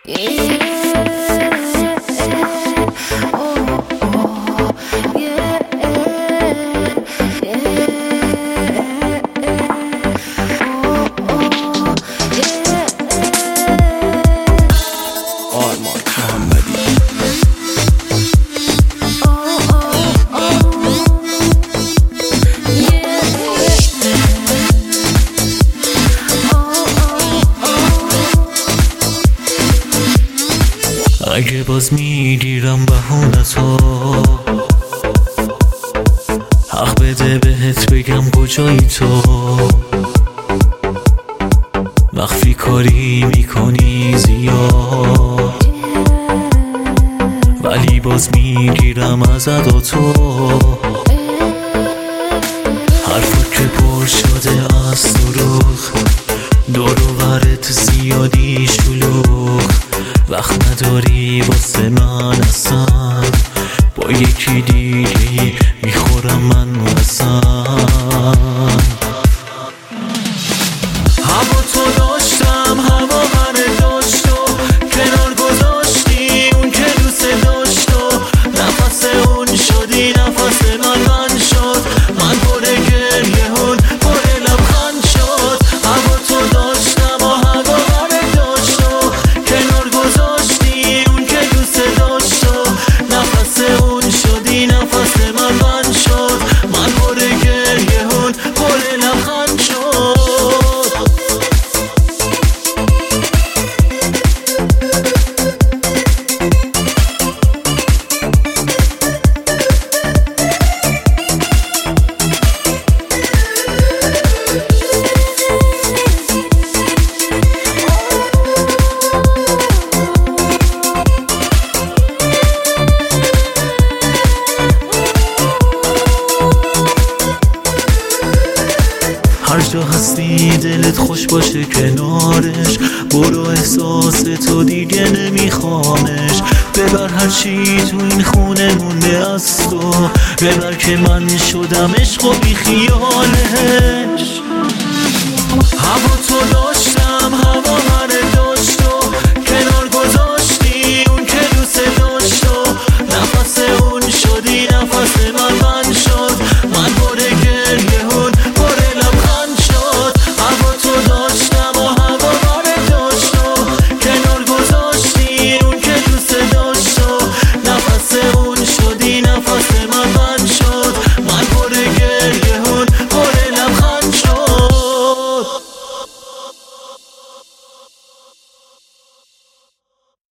اگه باز میگیرم بهونتو، حق بده بهت بگم کجایی تو. مخفی کاری میکنی زیاد، ولی باز میگیرم از اداتو. حرفت که پر شده از دروغ، دور و برت زیادی شلوغ. وقت نداری واسه من اصلا، با یکی دیگه میخورم من اصلا. هوا تو داشتم، هوا من داشت و کنار گذاشتی اون که دوست داشت و نفس اون شدی نفس من شد. من پر گریهون پر لبخند شد. هوا تو داشتم و هوا من داشت و کنار گذاشتی اون که دوست داشت و نفس اون شدی نفس من شد. من پر گریهون پر لبخند شد. هر جا هستی دلت خوش باشه کنارش، برو احساس تو دیگه نمیخوامش. ببر هرچی تو این خونه مونده از تو، ببر که من شدم عشق و بی خیالش. هوا تو داشتم